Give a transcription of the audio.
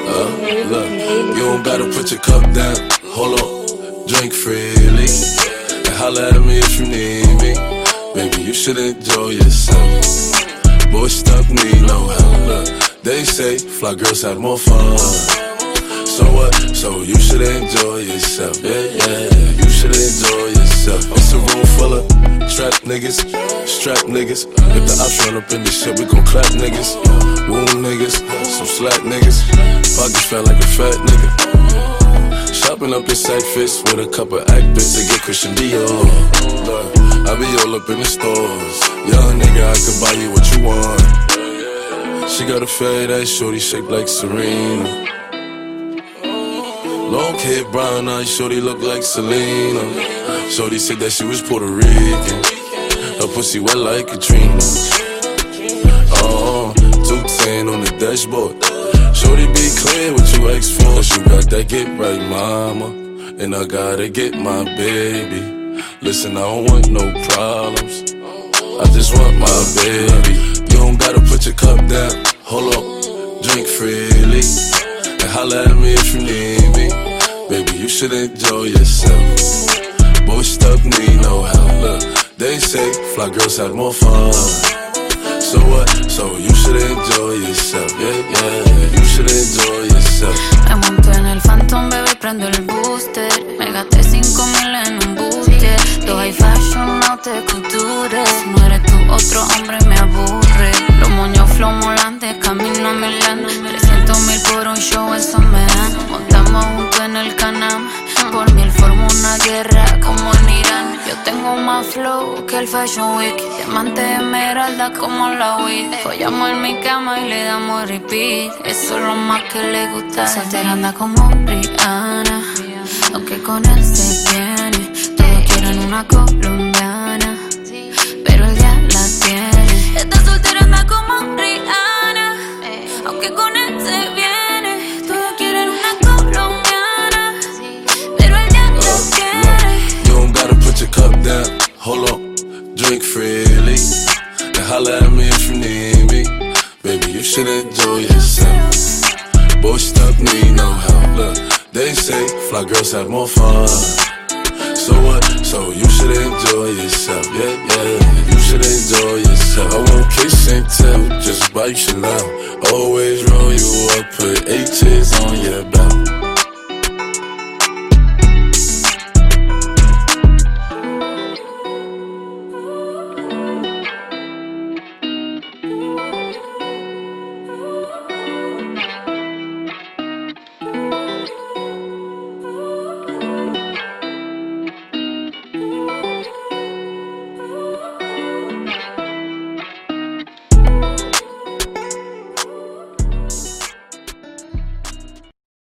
Look, you don't gotta put your cup down. Hold on, drink freely and holla at me if you need me. Baby, you should enjoy yourself. Boy, stuff need no help. Look, they say fly girls have more fun. So what? So you should enjoy yourself. Yeah, you should enjoy yourself. It's a room full of trap niggas, strap niggas. If the ops run up in this shit, we gon' clap niggas. Wound niggas, some slack niggas. Pockets felt like a fat nigga. Shopping up in sack fits with a couple actors to get Christian Dior. Look, I be all up in the stores. Young nigga, I could buy you what you want. She got a fade ass shorty shaped like Serena. Long hair, brown eyes, shorty look like Selena. Shorty said that she was Puerto Rican. Her pussy wet like Katrina. 210 on the dashboard. Shorty be clear what you ask for. Cause you got that get right, mama. And I gotta get my baby. Listen, I don't want no problems. I just want my baby. You don't gotta put your cup down. Hold on, drink freely and holla at me if you need me. Baby, you should enjoy yourself. Boy, stuff need no help. Look, they say fly girls have more fun. So what? So you should enjoy yourself. Yeah, you should enjoy yourself. Me monté en el Phantom, bebé, prendo el booster. Me gasté 5,000 en un booster. Todo high fashion, no te couture. Si no eres tú, otro hombre me aburre. Los moños flow molantes, camino a Milán. 300,000 por un show, eso me dan. Montamos juntos en el Canam. Por mí él forma una guerra como en Irán. Yo tengo más flow que el Fashion Week. Diamante de esmeralda como la weed. Follamos en mi cama y le damos repeat. Eso es lo más que le gusta. Soltera anda como Rihanna, aunque con él se viene. Todos quieren una colombiana, pero él ya la tiene. Esta soltera anda como Rihanna, aunque con él se viene. Todos quieren una colombiana, pero él ya la tiene. You don't gotta put your cup down. Hold on, drink freely and holla at me if you need me. Baby, you should enjoy yourself. Boy, stuff need no help. Look, they say fly girls have more fun. So what? So you should enjoy yourself. Yeah, you should enjoy yourself. I won't kiss and tell, just bite you now. Always roll you up, put H's on your belt.